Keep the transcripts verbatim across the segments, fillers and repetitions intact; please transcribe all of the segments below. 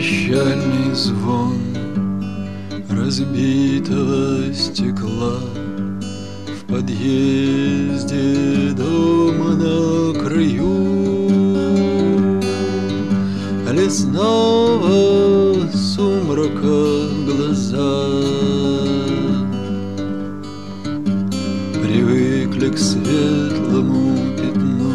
прощальный звон разбитого стекла в подъезде дома на краю лесного сумрака глаза привыкли к светлому пятну.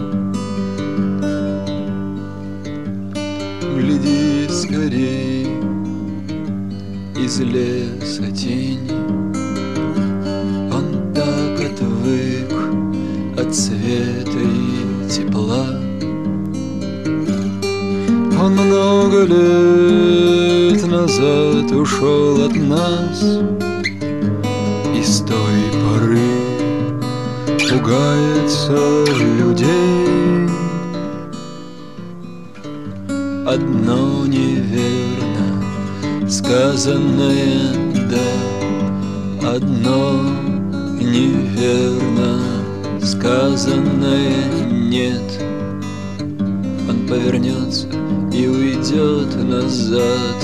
Гляди скорей, из леса тени, он так отвык от света и тепла. Он много лет назад ушел от нас, и с той поры пугается людей. Одно неверно сказанное «да», одно неверно сказанное «нет». Он повернется и уйдет назад,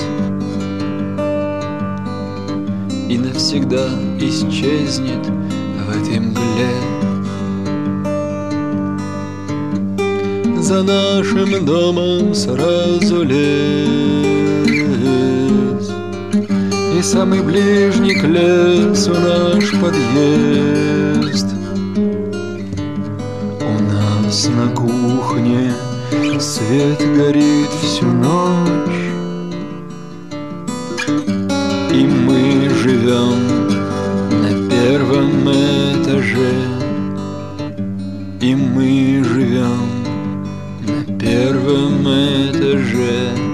и навсегда исчезнет в этой мгле. За нашим домом сразу лес, и самый ближний к лесу наш подъезд. У нас на кухне свет горит всю ночь, и мы живем на первом этаже, и мы живем на первом этаже.